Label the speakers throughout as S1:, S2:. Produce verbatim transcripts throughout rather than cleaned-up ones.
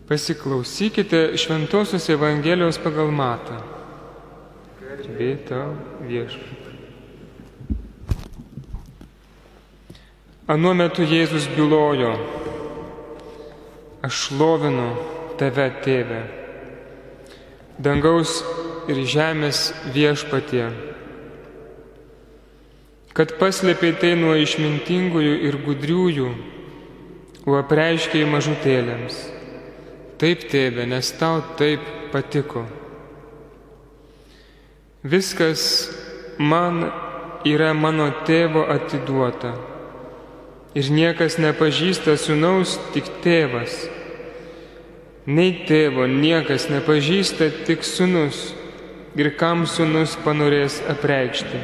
S1: Pasiklausykite Šventosios Evangelijos pagal Matą. Garbė tau, Viešpatie. Anuo metu Jėzus bylojo: Aš šlovinu tave, Tėve, dangaus ir žemės Viešpatie, kad paslėpei tai nuo išmintingųjų ir gudriųjų, o apreiškei mažutėlėms. Taip, Tėve, nes tau taip patiko. Viskas man yra mano Tėvo atiduota, ir niekas nepažįsta Sūnaus, tik Tėvas. Nei Tėvo niekas nepažįsta, tik Sūnus, ir kam Sūnus panorės apreikšti.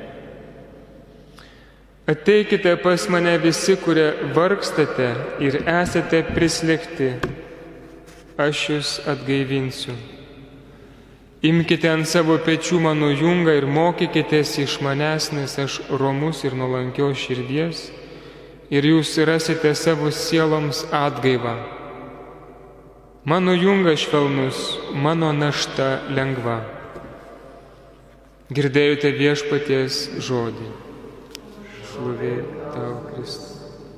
S1: Ateikite pas mane visi, kurie vargstate ir esate prislėgti, aš jūs atgaivinsiu. Imkite ant savo pečių mano jungą ir mokykitės iš manęs, nes aš romus ir nuolankios širdies, ir jūs rasite savo sieloms atgaivą. Mano jungas švelnus, mano našta lengva. Girdėjote Viešpaties žodį. Šlovė tau, Kristus.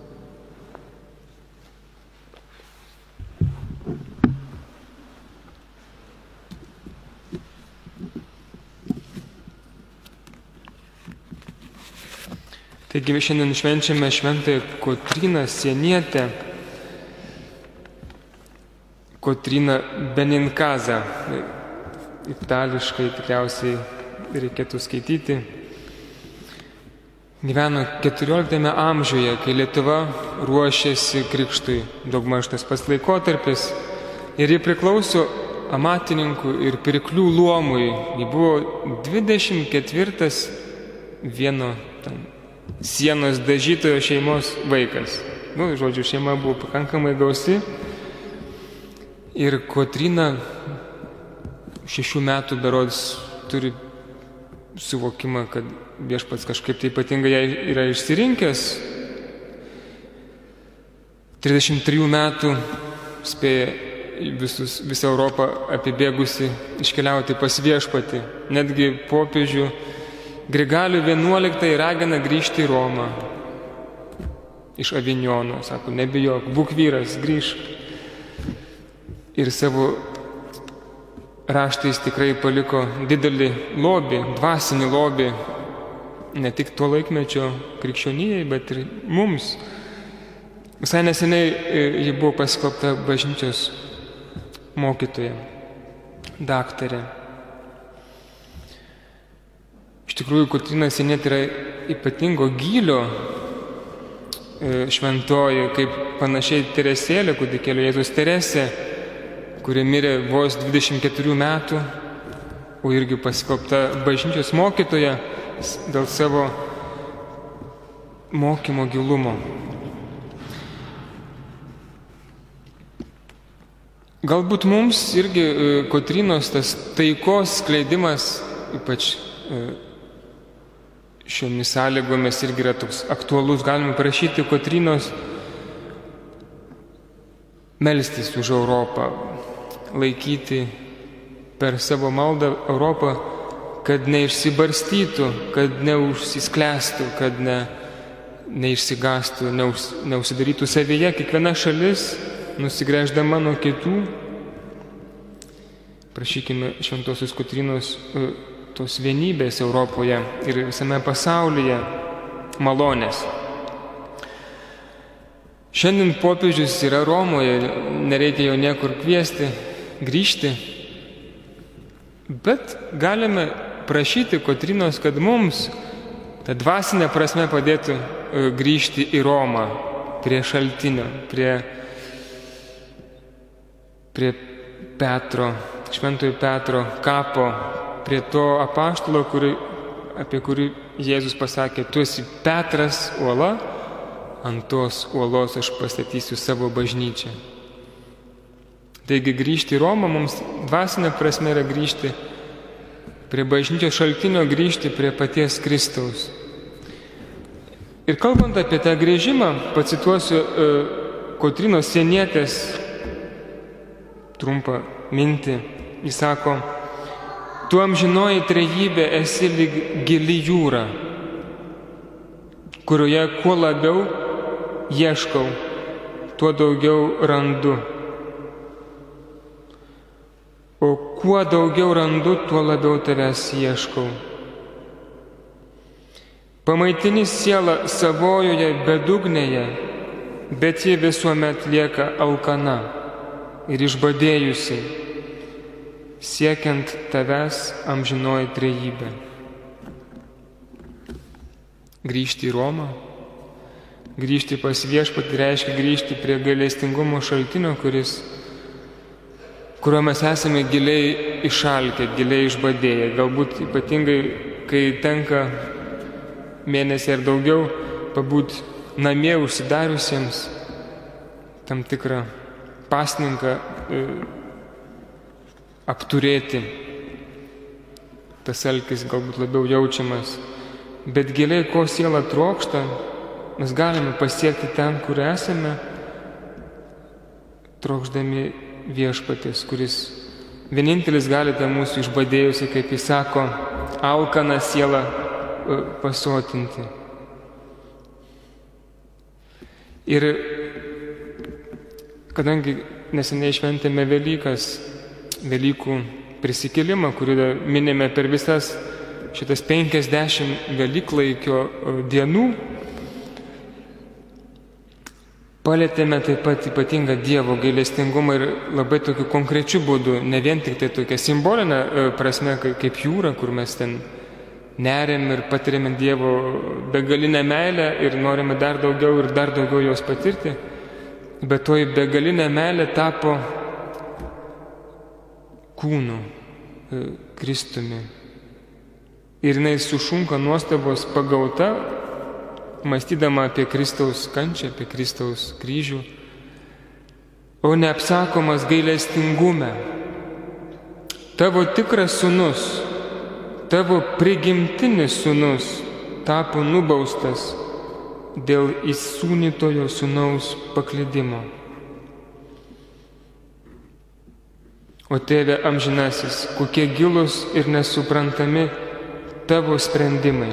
S1: Taigi šiandien švenčiame šventąją Kotryną Sienietę, Kotryną Benincasa. Itališkai tikriausiai reikėtų skaityti. Gyveno keturioliktame amžiuje, kai Lietuva ruošėsi krikštui, daugmaž tas pats laikotarpis, ir ji priklauso amatininkų ir pirklių luomui. Ji buvo dvidešimt ketvirtas vieno tam sienos dažytojo šeimos vaikas. Nu, žodžiu, šeima buvo pakankamai gausi. Ir Kotryna šešių metų berods turi suvokimą, kad Viešpats kažkaip tai ypatingai jai yra išsirinkęs. trisdešimt trijų metų spėja visus, visą Europą apibėgusi iškeliauti pas Viešpatį. Netgi popiežių Grigalių vienuoliktąjį ragina grįžti į Romą iš Avinjono. Sako, nebijok, būk vyras, grįžk. Ir savo raštais tikrai paliko didelį lobį, dvasinį lobį, ne tik tuo laikmečio krikščionijai, bet ir mums. Visai neseniai ji buvo paskelbta bažnyčios mokytoja, daktarė. Iš tikrųjų, Kotryna Sienietė yra ypatingo gylio šventoji, kaip panašiai Teresėlė, kūdikėlio Jėzaus Teresė, kuri mirė vos dvidešimt keturių metų, o irgi paskelbta bažnyčios mokytoja dėl savo mokymo gilumo. Galbūt mums irgi Kotrynos tas taikos skleidimas, ypač šiomis sąlygomis, irgi yra toks aktualus. Galime prašyti Kotrynos melstis už Europą, laikyti per savo maldą Europą, kad neišsibarstytų, kad neužsisklęstų, kad ne, neišsigastų, neus, neužsidarytų savyje kiekviena šalis, nusigręždama nuo kitų. Prašykime šventosios Kotrynos tos vienybės Europoje ir visame pasaulyje, malonės. Šiandien popiežius yra Romoje, nereikia jo niekur kviesti, grįžti, bet galime prašyti Kotrynos, kad mums ta dvasinė prasme padėtų grįžti į Romą, prie šaltinio, prie, prie Petro, šventojo Petro kapo, prie to apaštalo, kuri, apie kurį Jėzus pasakė, tu esi Petras uola, ant tos uolos aš pastatysiu savo bažnyčią. Taigi grįžti į Romą mums dvasinė prasme yra grįžti prie bažnyčios šaltinio, grįžti prie paties Kristaus. Ir kalbant apie tą grįžimą, pacituosiu uh, Kotrynos Sienietės trumpą mintį. Jis sako, tu amžinoji trejybė esi lyg gili jūra, kurioje kuo labiau ieškau, tuo daugiau randu. O kuo daugiau randu, tuo labiau tavęs ieškau. Pamaitini sielą savojoje bedugnėje, bet ji visuomet lieka alkana ir išbadėjusi, siekiant tavęs amžinoji trejybė. Grįžti į Romą, grįžti pas Viešpatį reiškia grįžti prie gailestingumo šaltinio, kuris, kurio mes esame giliai išalkę, giliai išbadėję. Galbūt ypatingai, kai tenka mėnesį ar daugiau pabūt namie užsidariusiems, tam tikrą pasninką e, apturėti. Tas alkis galbūt labiau jaučiamas. Bet giliai, ko siela trokšta, mes galime pasiekti ten, kur esame, trokšdami Viešpaties, kuris vienintelis gali tą mūsų išbadėjusi, kaip jis sako, alkaną sielą pasotinti. Ir kadangi neseniai šventėme Velykas, Velykų prisikėlimą, kurį minime per visas šitas penkiasdešimt Velyklaikio dienų, palietėme taip pat ypatingą Dievo gailestingumą ir labai tokiu konkrečiu būdu, ne vien tik tai tokia simbolinė prasme, kaip jūra, kur mes ten neriam ir patiriame Dievo begalinę meilę ir norime dar daugiau ir dar daugiau jos patirti, bet toji begalinė meilė tapo kūnu, Kristumi. Ir jinai sušunka nuostabos pagauta, mąstydama apie Kristaus kančią, apie Kristaus kryžių, o neapsakomas gailestingume. Tavo tikras sūnus, tavo prigimtinis sūnus tapo nubaustas dėl įsūnytojo sūnaus paklydimo. O Tėve amžinasis, kokie gilūs ir nesuprantami tavo sprendimai.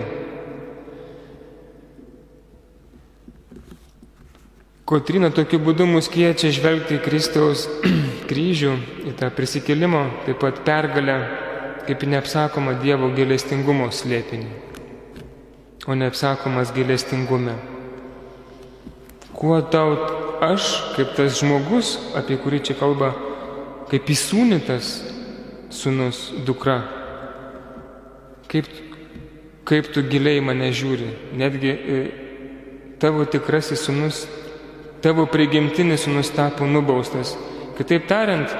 S1: Kotryna tokiu būdu mus kviečia žvelgti į Kristaus kryžių, į tą prisikėlimo, taip pat pergalę, kaip neapsakoma Dievo gailestingumo slėpinį, o neapsakomas gailestingume. Kuo tau aš, kaip tas žmogus, apie kurį čia kalba, kaip įsūnytas sūnus, dukra, kaip, kaip tu giliai mane žiūri, netgi e, tavo tikrasis sūnus, tavo prigimtinis sūnus tapo nubaustas. Kitaip tariant,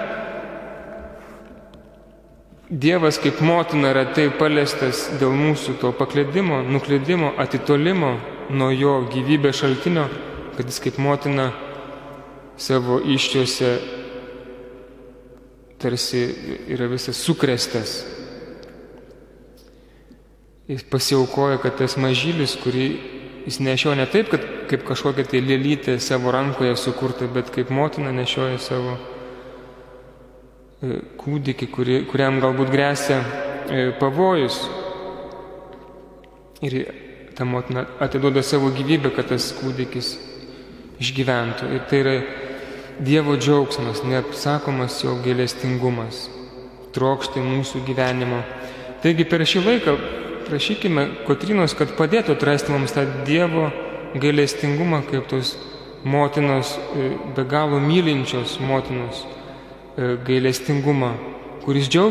S1: Dievas kaip motina yra taip paliestas dėl mūsų to paklydimo, nuklydimo, atitolimo nuo jo gyvybės šaltinio, kad jis kaip motina savo įsčiose tarsi yra visas sukrėstas. Jis pasiaukoja, kad tas mažylis, kurį jis nešioja ne taip, kad kaip kažkokia tai lėlytė savo rankoje sukurta, bet kaip motina nešioja savo kūdikį, kuri, kuriam galbūt gresia pavojus. Ir ta motina atiduoda savo gyvybę, kad tas kūdikis išgyventų. Ir tai yra Dievo džiaugsmas, neapsakomas jo gailestingumas, trokšti mūsų gyvenimo. Taigi per šį laiką prašykime Kotrynos, kad padėtų atrasti mums tą Dievo gailestingumą, kaip tos motinos, be galo mylinčios motinos gailestingumą, kuris džiaugiasi